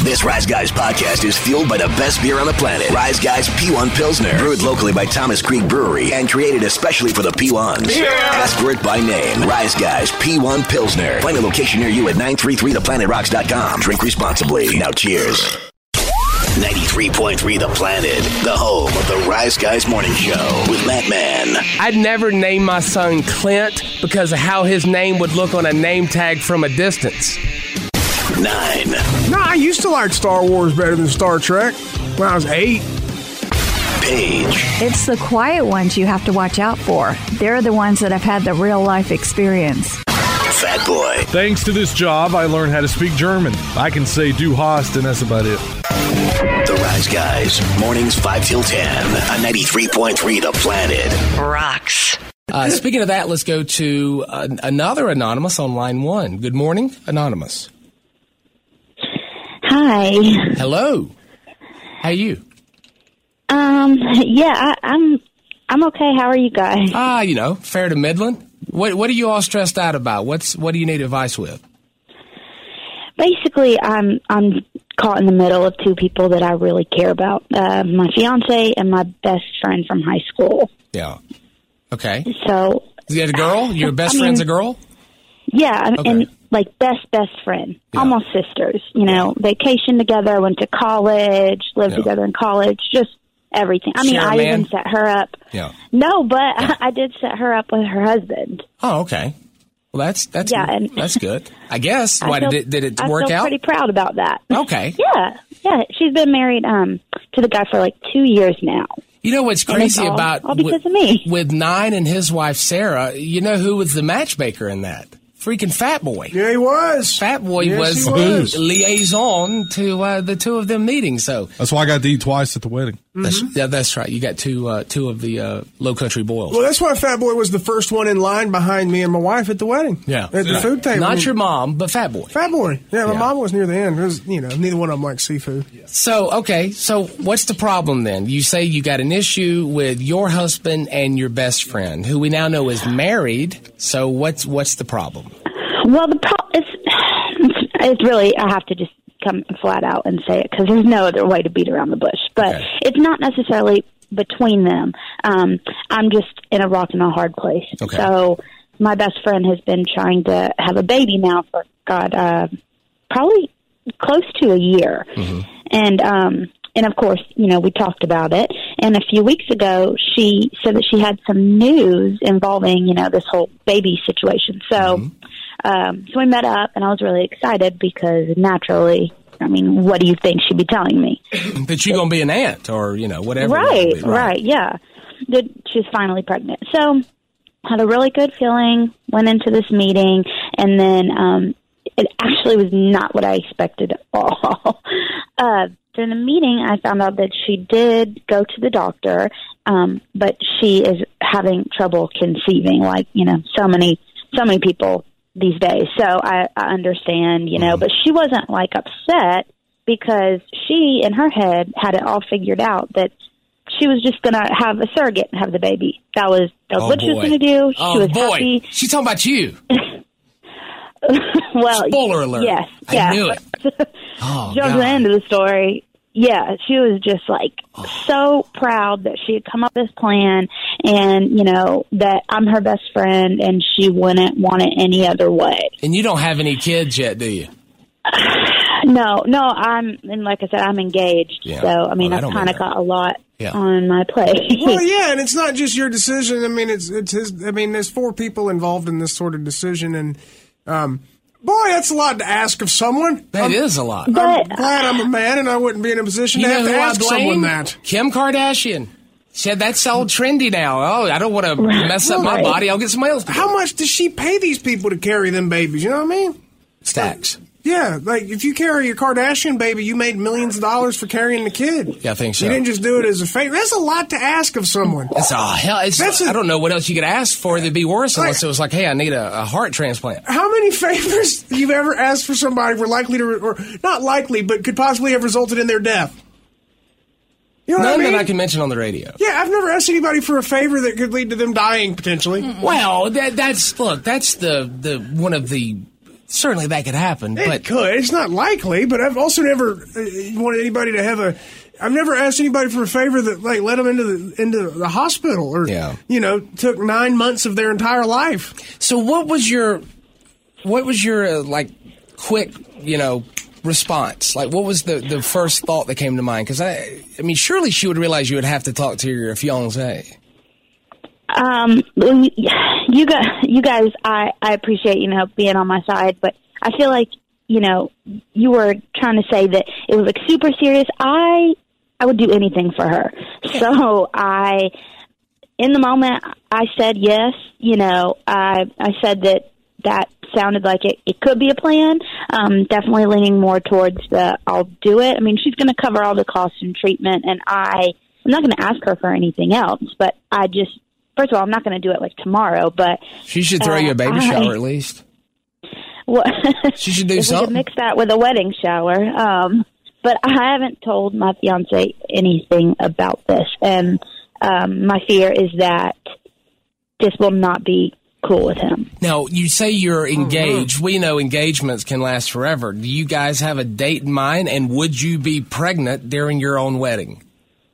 This Rise Guys podcast is fueled by the best beer on the planet. Rise Guys P1 Pilsner. Brewed locally by Thomas Creek Brewery and created especially for the P1s. Yeah. Ask for it by name. Rise Guys P1 Pilsner. Find a location near you at 933theplanetrocks.com. Drink responsibly. Now cheers. 93.3 The Planet, the home of the Rise Guys Morning Show with Matt Man. I'd never name my son Clint because of how his name would look on a name tag from a distance. 9. No, I used to like Star Wars better than Star Trek when I was 8. Paige. It's the quiet ones you have to watch out for. They're the ones that have had the real life experience. Fat Boy. Thanks to this job, I learned how to speak German. I can say Du hast, and that's about it. The Rise Guys, mornings 5 till 10 on 93.3 The Planet. Rocks. Speaking of that, let's go to another Anonymous on line 1. Good morning, Anonymous. Hi. Hello. How are you? Yeah, I'm okay. How are you guys? Fair to middling. What are you all stressed out about? What do you need advice with? Basically, I'm caught in the middle of two people that I really care about. My fiance and my best friend from high school. Yeah. Okay. So is that a girl? Your best friend's a girl? Yeah, okay. And like best friend, almost sisters. You know, vacation together, went to college, lived together in college, just everything. I mean, I even set her up. Yeah. No, but I did set her up with her husband. Oh, okay. Well, that's that's good. I guess. Did it work out? I feel pretty proud about that. Okay. Yeah. She's been married to the guy for like 2 years now. You know what's crazy about all because of me. With Nine and his wife Sarah? You know who was the matchmaker in that? Freaking Fat Boy. Yeah, he was. Fat Boy was liaison to the two of them meeting. So that's why I got to eat twice at the wedding. That's right. You got two of the Low Country boils. Well, that's why Fat Boy was the first one in line behind me and my wife at the wedding. Yeah, at the food table. Not your mom, but Fat Boy. Fat Boy. Yeah, my mom was near the end. It was, neither one of them liked seafood. So what's the problem then? You say you got an issue with your husband and your best friend, who we now know is married. So what's the problem? Well, the problem is, it's really, I have to just come flat out and say it because there's no other way to beat around the bush. But it's not necessarily between them. I'm just in a rock and a hard place. Okay. So my best friend has been trying to have a baby now for, probably close to a year. Mm-hmm. And of course, we talked about it. And a few weeks ago, she said that she had some news involving, this whole baby situation. So, so we met up, and I was really excited because naturally, what do you think she'd be telling me? That you're going to be an aunt or, whatever. Right, yeah. That she's finally pregnant. So had a really good feeling, went into this meeting, and then it actually was not what I expected at all. During the meeting, I found out that she did go to the doctor, but she is having trouble conceiving, like, so many people these days. So I understand, but she wasn't like upset because she, in her head, had it all figured out that she was just going to have a surrogate and have the baby. That was what she was going to do. She was happy. She's talking about you. Well, spoiler alert. Yes. I knew it. Jump to the end of the story. Yeah, she was just so proud that she had come up with this plan and, that I'm her best friend and she wouldn't want it any other way. And you don't have any kids yet, do you? No, and like I said, I'm engaged. Yeah. So, I've kind of got a lot on my plate. Well, yeah, and it's not just your decision. It's his. There's 4 people involved in this sort of decision, and boy, that's a lot to ask of someone. That is a lot. I'm glad I'm a man, and I wouldn't be in a position to have to ask someone that. Kim Kardashian. Said that's all trendy now. Oh, I don't want to mess up my body. I'll get somebody else to do it. How much does she pay these people to carry them babies? You know what I mean? Stacks. Yeah, like if you carry your Kardashian baby, you made millions of dollars for carrying the kid. Yeah, I think so. You didn't just do it as a favor. That's a lot to ask of someone. I don't know what else you could ask for that'd be worse unless it was like, hey, I need a heart transplant. How many favors you've ever asked for somebody were likely to, or not likely, but could possibly have resulted in their death? You know None what I mean? that I can mention on the radio. Yeah, I've never asked anybody for a favor that could lead to them dying potentially. Well, that's the one of the certainly that could happen. It But could. It's not likely, but I've also never wanted anybody to have a. I've never asked anybody for a favor that like let them into the hospital or took 9 months of their entire life. So what was your like quick response? Like what was the first thought that came to mind? Because I mean surely she would realize you would have to talk to your fiancé. You guys, I appreciate being on my side, but I feel like you were trying to say that it was like super serious. I would do anything for her. So in the moment, I said yes. I said that sounded like it could be a plan. Definitely leaning more towards I'll do it. I mean, she's going to cover all the costs and treatment, and I'm not going to ask her for anything else. But first of all, I'm not going to do it like tomorrow. But she should throw you a baby shower at least. Well, she should do if something. We could mix that with a wedding shower. But I haven't told my fiance anything about this, and my fear is that this will not be cool with him. Now, you say you're engaged. We know engagements can last forever. Do you guys have a date in mind, and would you be pregnant during your own wedding?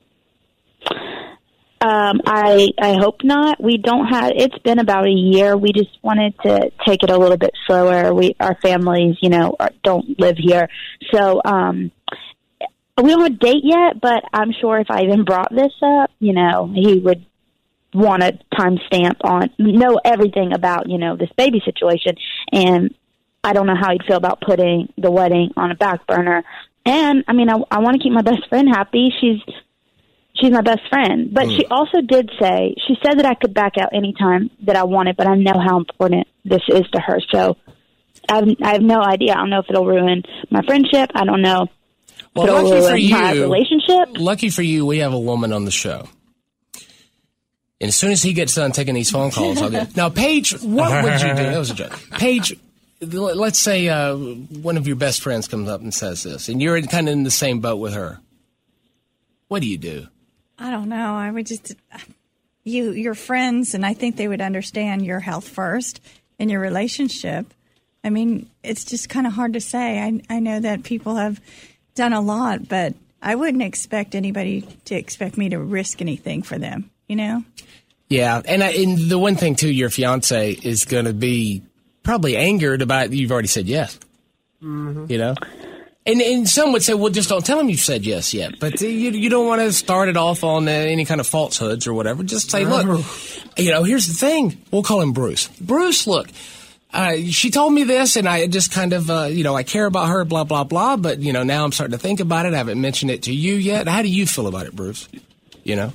I hope not. We don't have. It's been about a year. We just wanted to take it a little bit slower. Our families, don't live here, so we don't have a date yet. But I'm sure if I even brought this up, he would want a timestamp know everything about this baby situation, and I don't know how he'd feel about putting the wedding on a back burner. And I mean, I want to keep my best friend happy. She's my best friend. But she also did say, she said that I could back out anytime that I wanted, but I know how important this is to her. So I have no idea. I don't know if it'll ruin my friendship. I don't know if it'll ruin my relationship. Lucky for you, we have a woman on the show. And as soon as he gets done taking these phone calls, I'll get... Now, Paige, what would you do? That was a joke. Paige, let's say one of your best friends comes up and says this, and you're kind of in the same boat with her. What do you do? I don't know. I would just, you're friends, and I think they would understand your health first in your relationship. I mean, it's just kind of hard to say. I know that people have done a lot, but I wouldn't expect anybody to expect me to risk anything for them, Yeah, and the one thing, too, your fiance is going to be probably angered about you've already said yes, And some would say, well, just don't tell him you've said yes yet. But you don't want to start it off on any kind of falsehoods or whatever. Just say, look, here's the thing. We'll call him Bruce. Bruce, look, she told me this, and I just kind of, I care about her, blah, blah, blah. But, now I'm starting to think about it. I haven't mentioned it to you yet. How do you feel about it, Bruce? Yeah,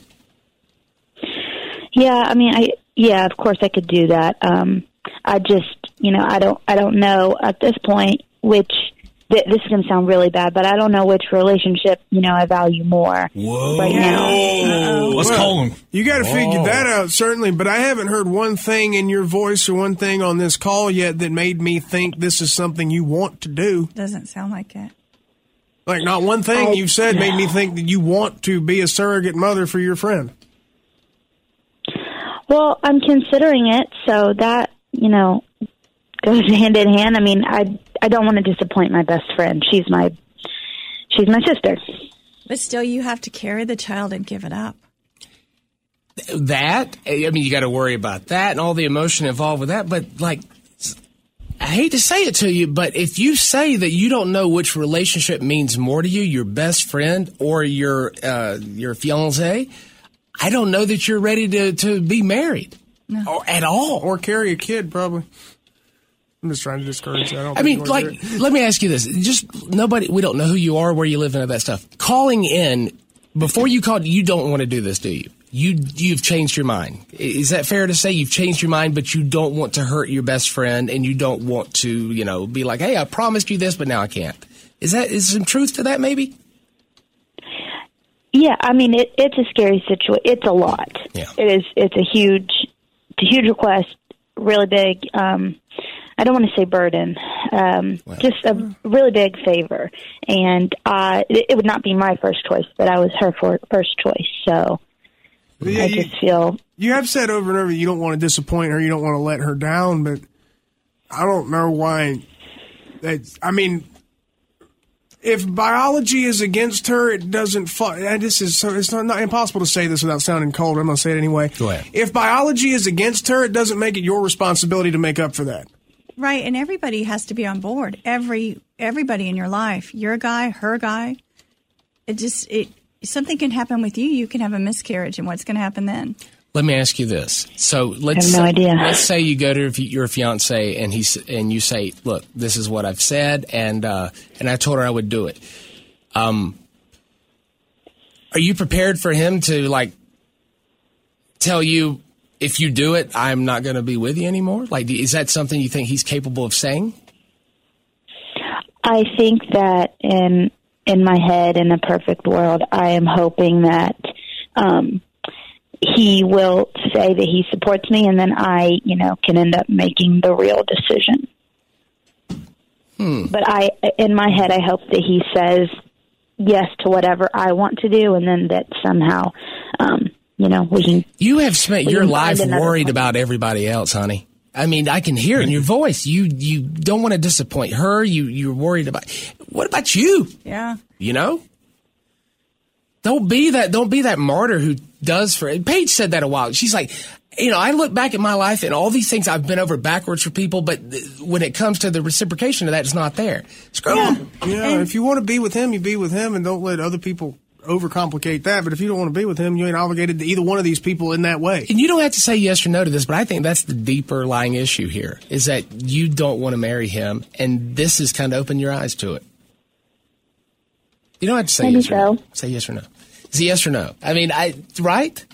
I mean, of course I could do that. I just, I don't know at this point which... This is going to sound really bad, but I don't know which relationship, I value more right now. Let's call him. You got to figure that out, certainly, but I haven't heard one thing in your voice or one thing on this call yet that made me think this is something you want to do. Doesn't sound like it. Like, not one thing you've said made me think that you want to be a surrogate mother for your friend. Well, I'm considering it, so that, goes hand in hand. I mean, I don't want to disappoint my best friend. She's my sister. But still, you have to carry the child and give it up. That, I mean, you got to worry about that and all the emotion involved with that. But, I hate to say it to you, but if you say that you don't know which relationship means more to you, your best friend or your fiancé, I don't know that you're ready to be married or at all. Or carry a kid, probably. I'm just trying to discourage that. Let me ask you this. We don't know who you are, where you live, and all that stuff. Calling in, before you called, you don't want to do this, do you? You've changed your mind. Is that fair to say you've changed your mind, but you don't want to hurt your best friend, and you don't want to, be like, hey, I promised you this, but now I can't. Is some truth to that, maybe? Yeah, I mean, it's a scary situation. It's a lot. Yeah. It's a huge request, really big. I don't want to say burden, just a really big favor. And it would not be my first choice, but I was her first choice. So I just feel... You have said over and over you don't want to disappoint her, you don't want to let her down, but I don't know why I mean, if biology is against her, it doesn't. It's not impossible to say this without sounding cold. I'm going to say it anyway. Go ahead. If biology is against her, it doesn't make it your responsibility to make up for that. Right, and everybody has to be on board. Everybody in your life, your guy, her guy. Something can happen with you. You can have a miscarriage, and what's going to happen then? Let me ask you this. So let's I have no idea. Let's say you go to your fiance and you say, "Look, this is what I've said, and I told her I would do it." Are you prepared for him to tell you, if you do it, I'm not going to be with you anymore? Is that something you think he's capable of saying? I think that in my head, in a perfect world, I am hoping that he will say that he supports me, and then I, can end up making the real decision. But in my head, I hope that he says yes to whatever I want to do, and then that somehow, we can. You have spent your life worried about everybody else, honey. I mean, I can hear it in your voice. You don't want to disappoint her. You're worried about. What about you? Yeah. Don't be that martyr who does for it. Paige said that a while. She's like, I look back at my life and all these things I've been over backwards for people, but when it comes to the reciprocation of that, it's not there. Screw them. Yeah, if you want to be with him, you be with him, and don't let other people overcomplicate that. But if you don't want to be with him, you ain't obligated to either one of these people in that way. And you don't have to say yes or no to this, but I think that's the deeper lying issue here, is that you don't want to marry him, and this has kind of opened your eyes to it. You don't have to say yes or no. Say yes or no. Is it yes or no? I mean, right?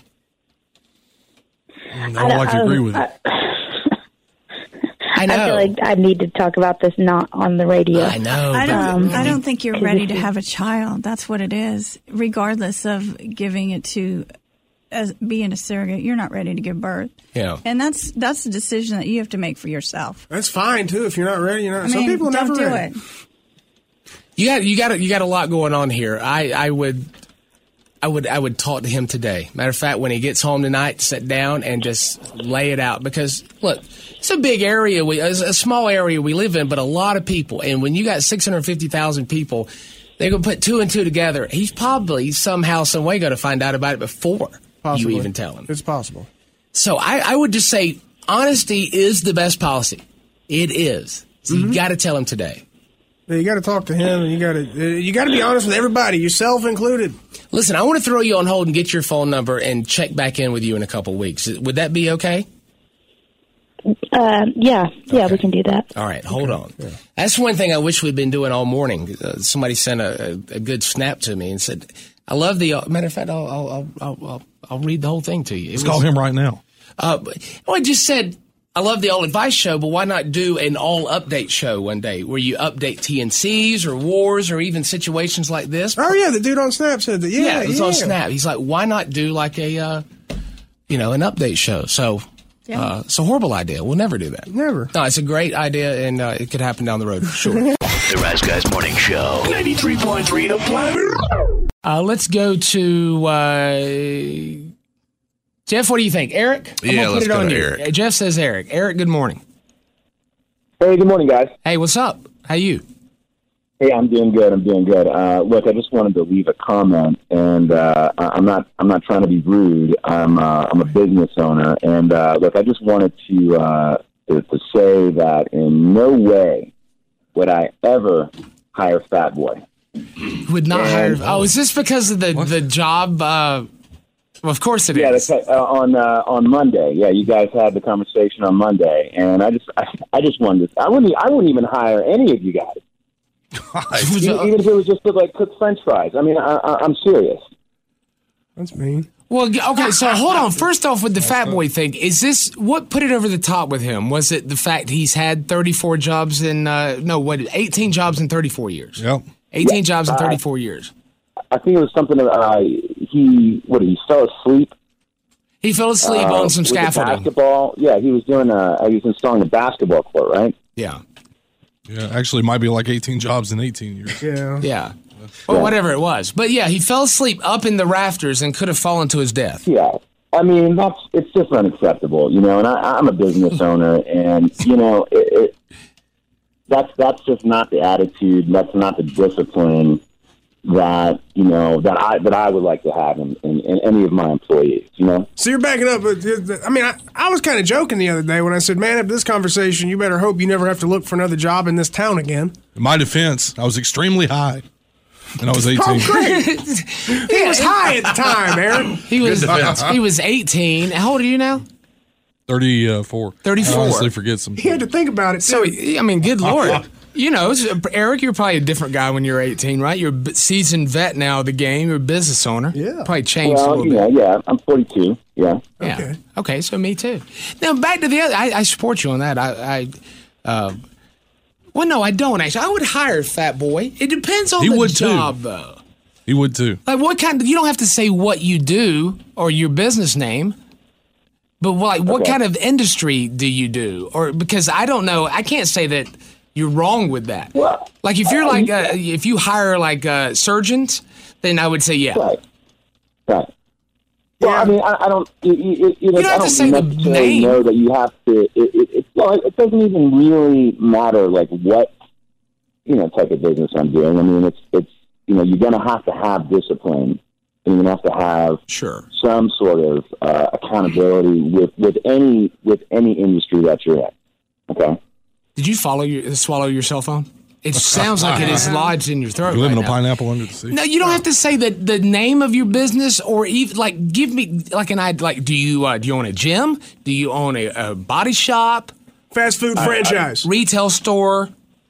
I don't like to agree with it. I know. I feel like I need to talk about this not on the radio. I know. I don't think you're ready to have a child. That's what it is. Regardless of giving it to as being a surrogate, you're not ready to give birth. Yeah. And that's the decision that you have to make for yourself. That's fine too. If you're not ready, you're not. Some people are never ready. Do You it. got a lot going on here. I would talk to him today. Matter of fact, when he gets home tonight, sit down and just lay it out. Because look, it's a big area, a small area we live in, but a lot of people. And when you got 650,000 people, they're going to put two and two together. He's probably somehow, some way going to find out about it before you even tell him. It's possible. So I would just say honesty is the best policy. It is. So you got to tell him today. You got to talk to him, and you got to be honest with everybody, yourself included. Listen, I want to throw you on hold and get your phone number and check back in with you in a couple weeks. Would that be okay? Yeah, we can do that. All right, hold on. Yeah. That's one thing I wish we'd been doing all morning. Somebody sent a good snap to me and said, "I love the." Matter of fact, I'll read the whole thing to you. Let's call him right now. I just said, I love the All Advice show, but why not do an all update show one day where you update TNCs or wars or even situations like this? Oh yeah, the dude on Snap said that. Yeah, it was on Snap. He's like, why not do like an update show? So. Yeah. It's a horrible idea. We'll never do that. Never. No, it's a great idea, and it could happen down the road for sure. The Rise Guys Morning Show. 93.3 The Planet. Let's go to Jeff. What do you think? Eric? Yeah, let's go to Eric. Jeff says Eric. Eric, good morning. Hey, good morning, guys. Hey, what's up? How you? Hey, I'm doing good. Look, I just wanted to leave a comment, and I'm not trying to be rude. I'm a business owner, and look, I just wanted to say that in no way would I ever hire Fat Boy. Would not hire. Oh, is this because of the job? Well, of course it is. Yeah, on Monday. Yeah, you guys had the conversation on Monday, and I just wanted to. I wouldn't even hire any of you guys. Even if it was just to like cook French fries. I mean, I'm serious. That's mean. Well, okay, so hold on. First off, with the Fat Boy thing, is this what put it over the top with him? Was it the fact he's had 34 jobs in 18 jobs in 34 years? Yep. 18 jobs in 34 years. I think it was something that he fell asleep. He fell asleep on some scaffolding. Basketball. Yeah, he was doing. He was installing a basketball court, right? Yeah. Yeah, actually, it might be like 18 jobs in 18 years. Yeah. Well, whatever it was. But, yeah, he fell asleep up in the rafters and could have fallen to his death. Yeah. I mean, it's just unacceptable, and I'm a business owner, and, that's just not the attitude. That's not the discipline that I would like to have in any of my employees. So you're backing up. I mean, I was kind of joking the other day when I said, "Man, after this conversation, you better hope you never have to look for another job in this town again." In my defense, I was extremely high, and I was 18. Oh, great! He was high at the time, Aaron. He was 18. How old are you now? 34. 34. I honestly forget some. He had to think about it. Too. So, I mean, good Lord. Eric, you're probably a different guy when you're 18, right? You're a seasoned vet now of the game. You're a business owner. Yeah. Probably changed a little bit. Yeah, I'm 42. Yeah. Okay, so me too. Now, back to the other. I support you on that. Well, no, I don't actually. I would hire Fat Boy. It depends on the job, though. He would too. Like, what kind? You don't have to say what you do or your business name. But what kind of industry do you do? Or because I don't know, I can't say that you're wrong with that. Well, like if you're if you hire surgeons, then I would say yeah. Right. Well, I mean, I don't. You don't have to say the name. Know that you have to. It doesn't even really matter like what type of business I'm doing. I mean, it's you're going to have discipline. And you're going to have some sort of accountability with any industry that you're in. Okay. Did you swallow your cell phone? It sounds like it is lodged in your throat. You live in a pineapple under the sea. No, you don't have to say the name of your business or even give me an idea. Do you own a gym? Do you own a body shop? Fast food franchise, retail store?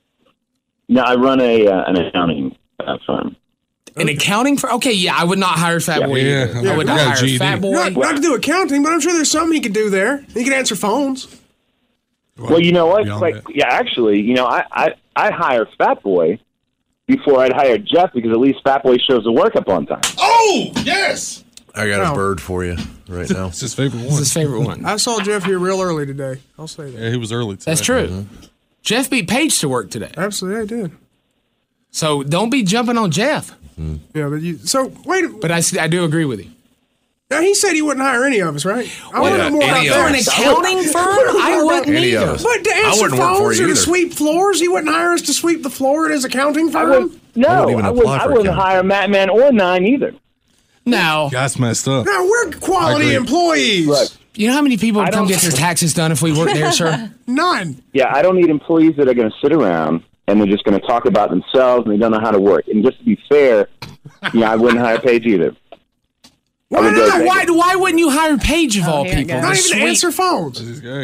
No, I run an accounting firm. An accounting firm? Okay, yeah, I would not hire Fat Boy. I would not hire Fat Boy. Not to do accounting, but I'm sure there's something he could do there. He could answer phones. Well, you know what? Actually, I hire Fat Boy before I'd hire Jeff because at least Fat Boy shows the work up on time. Oh, yes! I got a bird for you right now. It's his favorite one. It's his favorite one. I saw Jeff here real early today. I'll say that. Yeah, he was early today. That's true. Mm-hmm. Jeff beat Paige to work today. Absolutely, I did. So don't be jumping on Jeff. Yeah, but wait. But I do agree with you. Now, he said he wouldn't hire any of us, right? I want to know more about that. For an accounting firm, I wouldn't either. But to answer phones or to sweep floors, he wouldn't hire us to sweep the floor at his accounting firm? I wouldn't hire Mattman or Nine either. No. That's messed up. No, we're quality employees. Look, you know how many people would come get their taxes done if we worked there, sir? None. Yeah, I don't need employees that are going to sit around and they're just going to talk about themselves and they don't know how to work. And just to be fair, I wouldn't hire Paige either. Why not? Why wouldn't you hire Paige of all people? Not even to answer phones. This guy.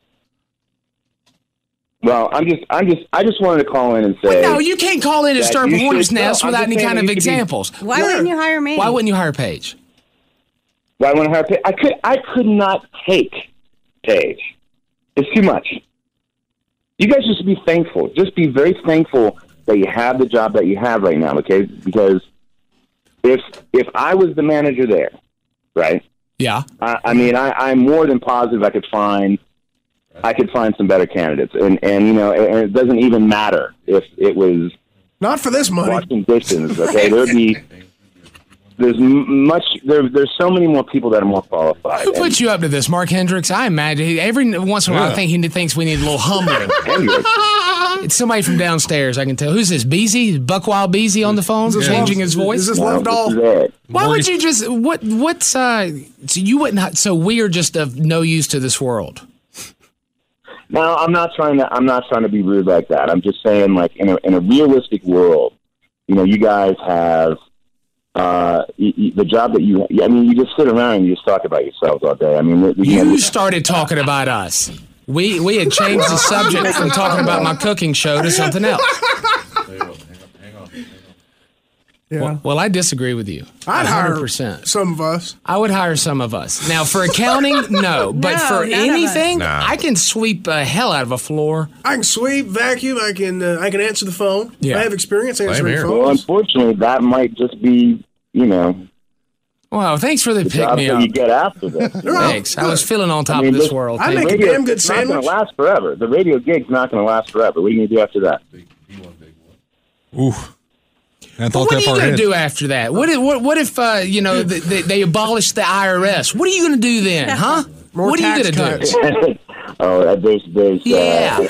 Well, I just wanted to call in and say. No, you can't call in and stir up a hornet's nest without any kind of examples. Why wouldn't you hire me? Why wouldn't you hire Paige? Why wouldn't I hire Paige? I could not take Paige. It's too much. You guys just be thankful. Just be very thankful that you have the job that you have right now, okay? Because if I was the manager there, right? Yeah. I'm more than positive I could find some better candidates, and it doesn't even matter if it was not for this money. Washington distance, okay? There's so many more people that are more qualified. Who put you up to this, Mark Hendricks? I imagine every once in a while I think he thinks we need a little humbling. It's somebody from downstairs. I can tell. Who's this? Beasy? Buckwild Beasy on the phone, changing his voice. Is this Lovedoll? Why would you just so you wouldn't? So we are just of no use to this world. No, I'm not trying to be rude like that. I'm just saying, like in a realistic world, you guys have the job that you. I mean, you just sit around and you just talk about yourselves all day. I mean, you started talking about us. We had changed the subject from talking about my cooking show to something else. Hang on. Yeah. Well, I disagree with you. I'd 100%. hire some of us. I would hire some of us. Now, for accounting, no. But for anything, I can sweep the hell out of a floor. I can sweep, vacuum. I can answer the phone. Yeah. I have experience answering phones. Well, unfortunately, that might just be, Well, thanks for the pick me up. You get after this. Thanks. I was feeling on top of this world. I make a damn good sandwich. It's not going to last forever. The radio gig's not going to last forever. What are you going to do after that? Ooh. What are you going to do after that? What if they abolish the IRS? What are you going to do then, huh? More what are you going to do? there's yeah.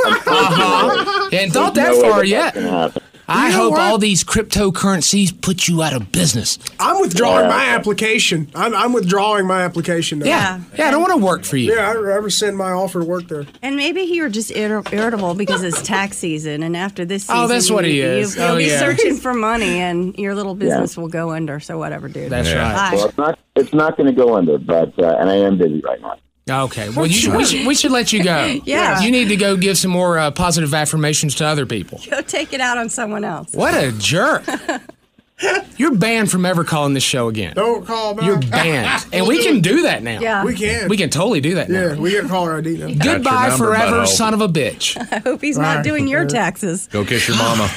And not that far yet. I hope all these cryptocurrencies put you out of business. I'm withdrawing my application. I'm withdrawing my application now. Yeah, I don't want to work for you. Yeah, I rescind my offer to work there. And maybe you're just irritable because it's tax season, and after this season, that's what he is. You'll be searching for money, and your little business will go under. So whatever, dude. That's right. Well, it's not going to go under, but and I am busy right now. Okay, well, we should let you go. Yeah. You need to go give some more positive affirmations to other people. Go take it out on someone else. What a jerk. You're banned from ever calling this show again. Don't call back. You're banned. And we can do that now. Yeah. We can. We can totally do that now. Yeah, we got a caller ID now. Goodbye forever, son of a bitch. I hope he's not doing your taxes. Go kiss your mama.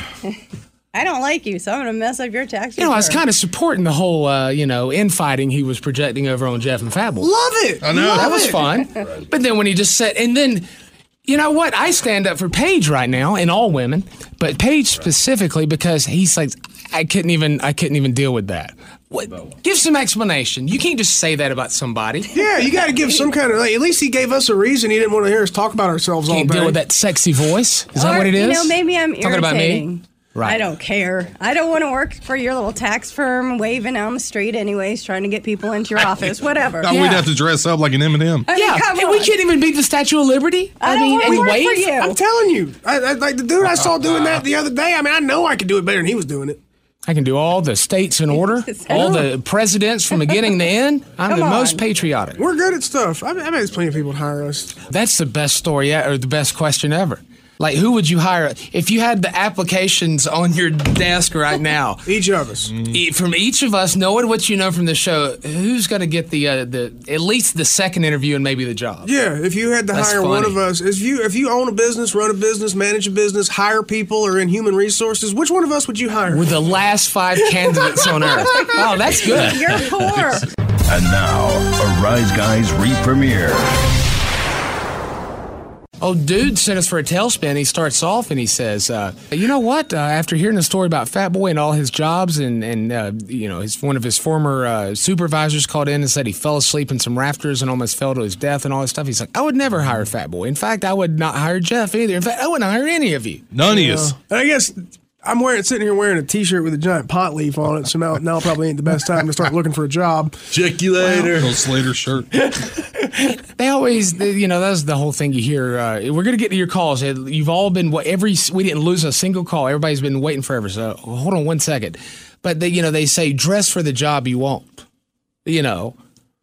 I don't like you, so I'm going to mess up your taxes. I was kind of supporting the whole, infighting he was projecting over on Jeff and Fat Boy. Love it. I know. That was fun. But then when he just said, and then, you know what? I stand up for Paige right now, and all women, but Paige specifically because he's like, I couldn't even deal with that. What? Give some explanation. You can't just say that about somebody. Yeah, you got to give some kind of. At least he gave us a reason. He didn't want to hear us talk about ourselves all day. Can't deal with that sexy voice. Is that what it is? Maybe I'm talking about me. Right. I don't care. I don't want to work for your little tax firm waving down the street anyways, trying to get people into your office, whatever. We'd have to dress up like an M&M. And we can't even beat the Statue of Liberty. I don't want to work for you. I'm telling you. Like the dude I saw doing that the other day, I know I could do it better than he was doing it. I can do all the states in order, all the presidents from beginning to end. I'm the most patriotic. We're good at stuff. I bet there's plenty of people to hire us. That's the best story or the best question ever. Like, who would you hire? If you had the applications on your desk right now. Each of us. From each of us, knowing what you know from the show, who's going to get the at least the second interview and maybe the job? Yeah, if you had to hire one of us, if you own a business, run a business, manage a business, hire people, or in human resources, which one of us would you hire? We're the last 5 candidates on Earth. Oh, that's good. You're poor. And now, a Rise Guys re-premiere. Oh, dude sent us for a tailspin. He starts off and he says, you know what? After hearing the story about Fat Boy and all his jobs and one of his former supervisors called in and said he fell asleep in some rafters and almost fell to his death and all this stuff. He's like, I would never hire Fat Boy. In fact, I would not hire Jeff either. In fact, I wouldn't hire any of you. None of you. And I guess I'm sitting here wearing a T-shirt with a giant pot leaf on it, so now probably ain't the best time to start looking for a job. Check you later. Little Slater shirt. They always, that's the whole thing you hear. We're going to get to your calls. You've all been, we didn't lose a single call. Everybody's been waiting forever, so hold on one second. But, they say dress for the job you want. Yeah.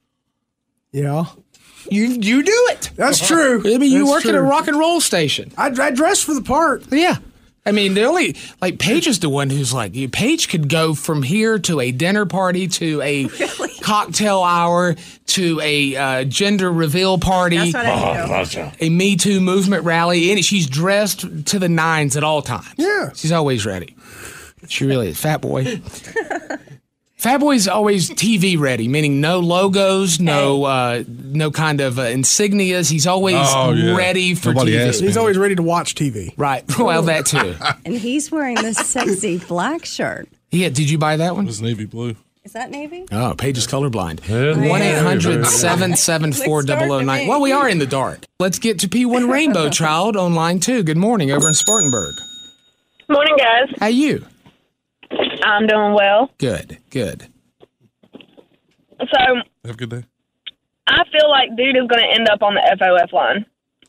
You do it. That's true. I mean, you work at a rock and roll station. I dress for the part. Yeah. I mean, Paige is the one who's like, Paige could go from here to a dinner party, to a cocktail hour, to a gender reveal party. That's what I do. A Me Too movement rally. And she's dressed to the nines at all times. Yeah. She's always ready. She really is. Fat Boy. Fat Boy's always TV ready, meaning no logos, no kind of insignias. He's always ready for TV. He's always ready to watch TV. Right. Well, that too. And he's wearing this sexy black shirt. Yeah. Did you buy that one? It was navy blue. Is that navy? Oh, Paige is colorblind. 1-800-774-009. Well, we are in the dark. Let's get to P1 Rainbow Child on line 2. Good morning over in Spartanburg. Morning, guys. How you? I'm doing well. Good. So, have a good day. I feel like dude is going to end up on the FOF line.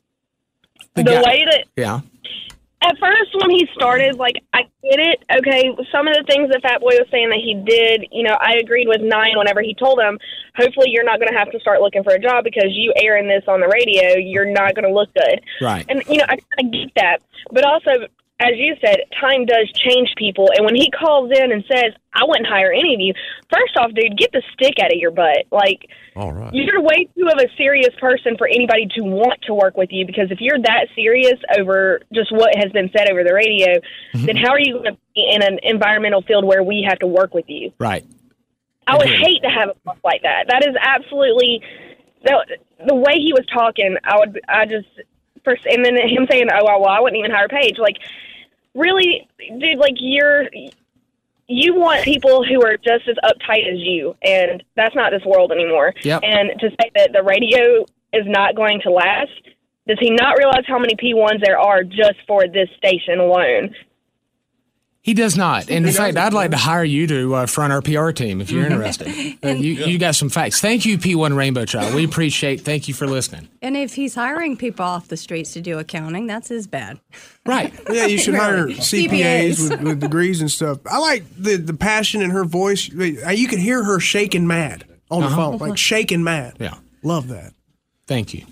Yeah. At first, when he started, I get it. Okay, some of the things that Fat Boy was saying that he did, I agreed with 9 whenever he told him, hopefully you're not going to have to start looking for a job because you airing this on the radio, you're not going to look good. Right. And, I kind of get that. But also, as you said, time does change people. And when he calls in and says, I wouldn't hire any of you, first off, dude, get the stick out of your butt. All right. You're way too of a serious person for anybody to want to work with you, because if you're that serious over just what has been said over the radio, then how are you going to be in an environmental field where we have to work with you? Right. I would hate to have a boss like that. That is absolutely the way he was talking. And then him saying, "Oh, well, I wouldn't even hire Paige." Really, dude, you want people who are just as uptight as you, and that's not this world anymore. Yep. And to say that the radio is not going to last, Does he not realize how many P1s there are just for this station alone? He does not. And in fact, I'd like to hire you to front our PR team if you're interested. You got some facts. Thank you, P1 Rainbow Child. We appreciate. Thank you for listening. And if he's hiring people off the streets to do accounting, that's his bad. Right. Yeah, you should hire CPAs with degrees and stuff. I like the passion in her voice. You could hear her shaking mad on the phone, like shaking mad. Yeah. Love that. Thank you.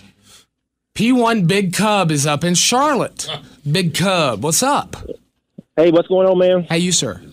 P1 Big Cub is up in Charlotte. Big Cub, what's up? Hey, what's going on, man? How you, sir?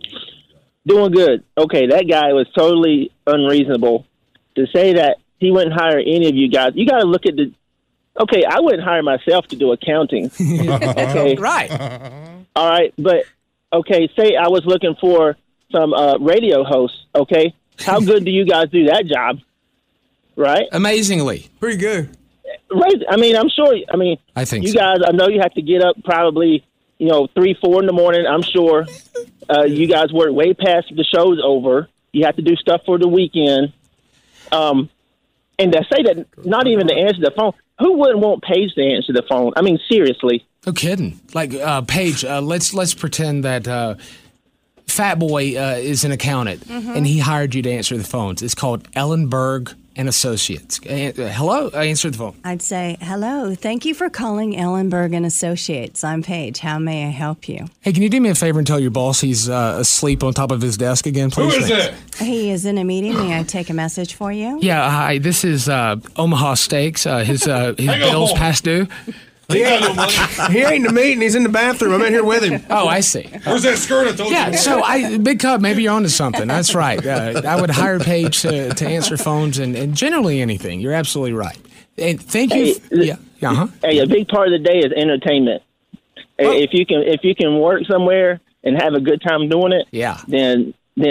Doing good. Okay, that guy was totally unreasonable to say that he wouldn't hire any of you guys. You got to look at the. Okay, I wouldn't hire myself to do accounting. Okay, right. All right, but okay, say I was looking for some radio hosts. Okay, how good do you guys do that job? Right. Amazingly. Pretty good. Right. I mean, I'm sure. I mean, I think you guys. I know you have to get up probably. 3, 4 in the morning. I'm sure you guys work way past the show's over. You have to do stuff for the weekend. And to say that, not even to answer the phone. Who wouldn't want Paige to answer the phone? I mean, seriously. No kidding. Like Paige, let's pretend that Fat Boy is an accountant, and he hired you to answer the phones. It's called Ellenberg and Associates. Hello? I answered the phone. I'd say, hello. Thank you for calling Ellenberg and Associates. I'm Paige. How may I help you? Hey, can you do me a favor and tell your boss he's asleep on top of his desk again, please? Who is it? He is in a meeting. May I take a message for you? Yeah, hi. This is Omaha Steaks. His bill's past due. He ain't in the meeting. He's in the bathroom. I'm in here with him. Oh, I see. Where's that skirt I told you? Yeah, so Big Cub, maybe you're onto something. That's right. I would hire Paige to answer phones and generally anything. You're absolutely right. And thank you. Hey, a big part of the day is entertainment. If you can work somewhere and have a good time doing it, then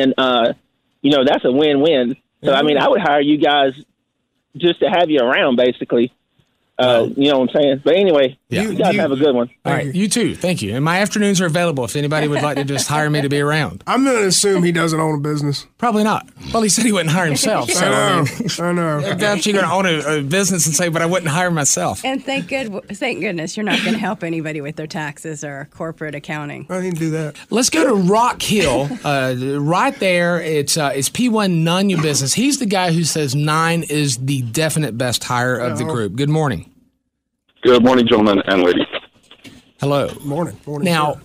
that's a win-win. So I mean, I would hire you guys just to have you around, basically. You know what I'm saying? But anyway, you guys have a good one. All right, you too. Thank you. And my afternoons are available if anybody would like to just hire me to be around. I'm going to assume he doesn't own a business. Probably not. Well, he said he wouldn't hire himself. So I know. I doubt you're going to own a business and say, but I wouldn't hire myself. And thank goodness you're not going to help anybody with their taxes or corporate accounting. I didn't do that. Let's go to Rock Hill. Right there, it's P1 None Your Business. He's the guy who says 9 is the definite best hire of the group. Good morning. Good morning, gentlemen and ladies. Hello. Morning. Now,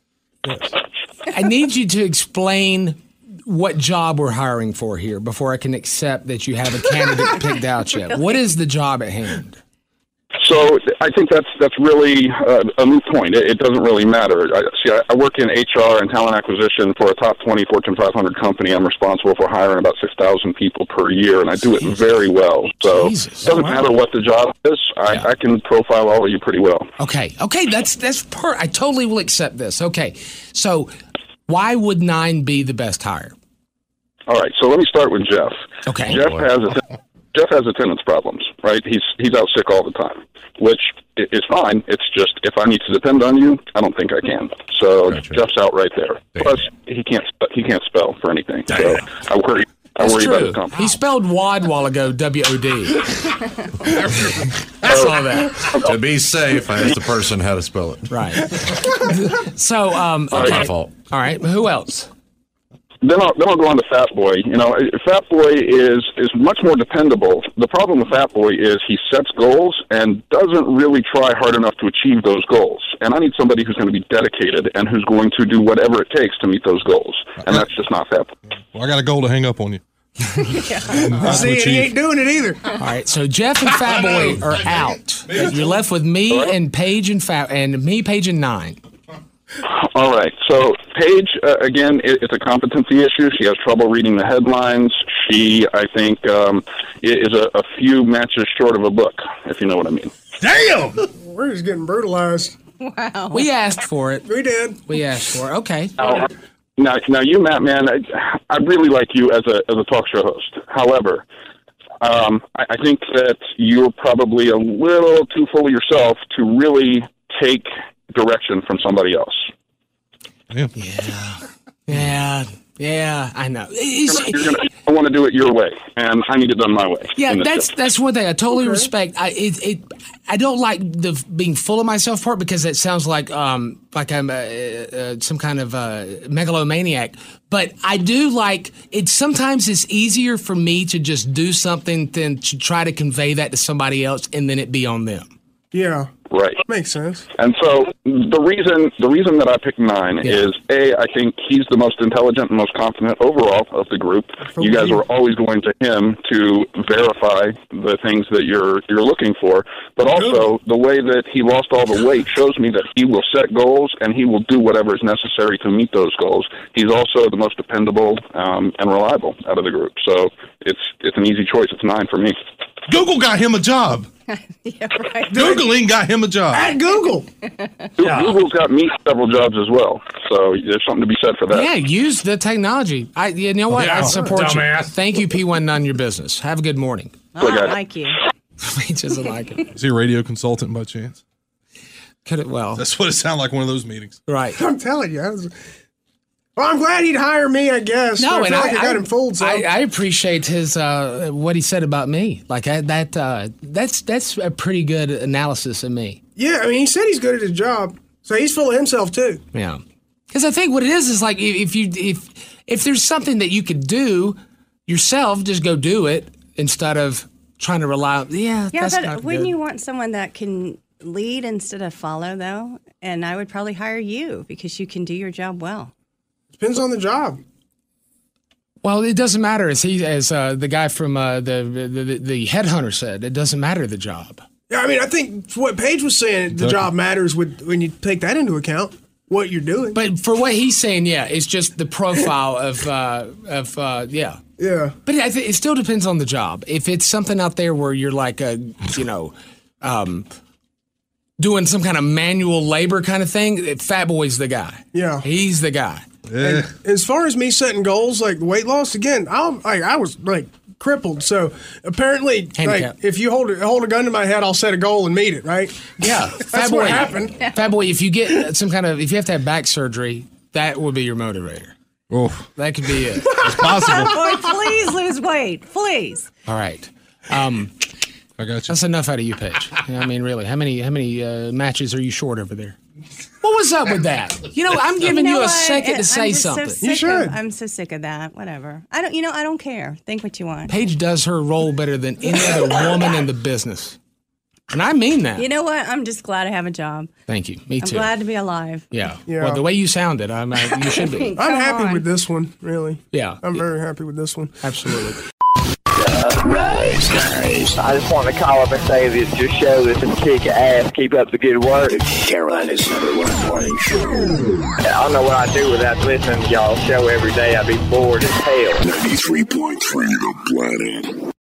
I need you to explain what job we're hiring for here before I can accept that you have a candidate picked out yet. What is the job at hand? So I think that's really a moot point. It doesn't really matter. I work in HR and talent acquisition for a top 20 Fortune 500 company. I'm responsible for hiring about 6,000 people per year, and I do it very well. So it doesn't matter what the job is. I can profile all of you pretty well. Okay, that's I totally will accept this. Okay, so why would 9 be the best hire? All right, so let me start with Jeff. Okay. Jeff has attendance problems, right? He's out sick all the time, which is fine. It's just if I need to depend on you, I don't think I can. So Jeff's out right there. Plus, he can't spell for anything. So I worry about his company. He spelled WOD while ago, W-O-D. I saw that. To be safe, I asked the person how to spell it. Right. So, my fault. All right. Who else? Then I'll go on to Fat Boy. Fat Boy is much more dependable. The problem with Fat Boy is he sets goals and doesn't really try hard enough to achieve those goals. And I need somebody who's going to be dedicated and who's going to do whatever it takes to meet those goals. And that's just not Fat Boy. Well, I got a goal to hang up on you. See, he ain't doing it either. All right, so Jeff and Fat Boy are out. You're left with me and Paige and Paige and 9. All right. So Paige, again, it's a competency issue. She has trouble reading the headlines. She, I think, is a few matches short of a book, if you know what I mean. Damn! We're just getting brutalized. Wow. We asked for it. We did. We asked for it. Okay. Now you, Matt, man, I really like you as a talk show host. However, I think that you're probably a little too full of yourself to really take direction from somebody else. Yeah. Yeah, I know. I want to do it your way, and I need it done my way. Yeah, that's one thing I totally respect. I don't like the being full of myself part because it sounds like I'm some kind of megalomaniac. But I do like it. Sometimes it's easier for me to just do something than to try to convey that to somebody else and then it be on them. Yeah. Right. Makes sense. And so the reason that I picked 9 is, A, I think he's the most intelligent and most confident overall of the group. You guys are always going to him to verify the things that you're looking for. But also, the way that he lost all the weight shows me that he will set goals and he will do whatever is necessary to meet those goals. He's also the most dependable and reliable out of the group. So it's an easy choice. It's 9 for me. Google got him a job. Yeah, right. Googling got him a job. At Google. Google's got me several jobs as well. So there's something to be said for that. Yeah, use the technology. You know what? Yeah, I support dumbass. you. Thank you, P1, none your business. Have a good morning. Oh, I like you. He doesn't like it. Is he a radio consultant by chance? Could it? Well, that's what it sounded like, one of those meetings. Right. I'm telling you. Well, I'm glad he'd hire me, I guess. No, I and feel like I got him fooled. So. I appreciate his what he said about me. Like that's a pretty good analysis of me. Yeah, I mean, he said he's good at his job, so he's full of himself too. Yeah, because I think what it is like if there's something that you could do yourself, just go do it instead of trying to rely on. Yeah, that's but not wouldn't good. you want someone that can lead instead of follow, though? And I would probably hire you because you can do your job well. Depends on the job. Well, it doesn't matter, as the guy from the headhunter said. It doesn't matter the job. Yeah, I mean, I think what Paige was saying, the job matters when you take that into account, what you're doing. But for what he's saying, yeah, it's just the profile of yeah. Yeah. But I think it still depends on the job. If it's something out there where you're like doing some kind of manual labor kind of thing, Fat Boy's the guy. Yeah. He's the guy. And as far as me setting goals, like weight loss, again, I was like crippled. So apparently, like, if you hold a gun to my head, I'll set a goal and meet it. Right? Yeah, that's what happened. Fat Boy, if you get if you have to have back surgery, that would be your motivator. Oh, that could be it. It's possible. Boy, please lose weight, please. All right. I got you. That's enough out of you, Paige. I mean, really, how many matches are you short over there? What was up with that? You know, I'm giving you a second to say something. You should. I'm so sick of that. Whatever. I don't care. Think what you want. Paige does her role better than any other woman in the business. And I mean that. You know what? I'm just glad I have a job. Thank you. Me too. I'm glad to be alive. Yeah. Well, the way you sounded, you should be. I'm happy with this one, really. Yeah. I'm very happy with this one. Absolutely. Rise Guys. I just want to call up and say that your show is a kick ass. Keep up the good work. Carolina's #1 morning show. I don't know what I'd do without listening to y'all's show every day. I'd be bored as hell. 93.3 The Planet.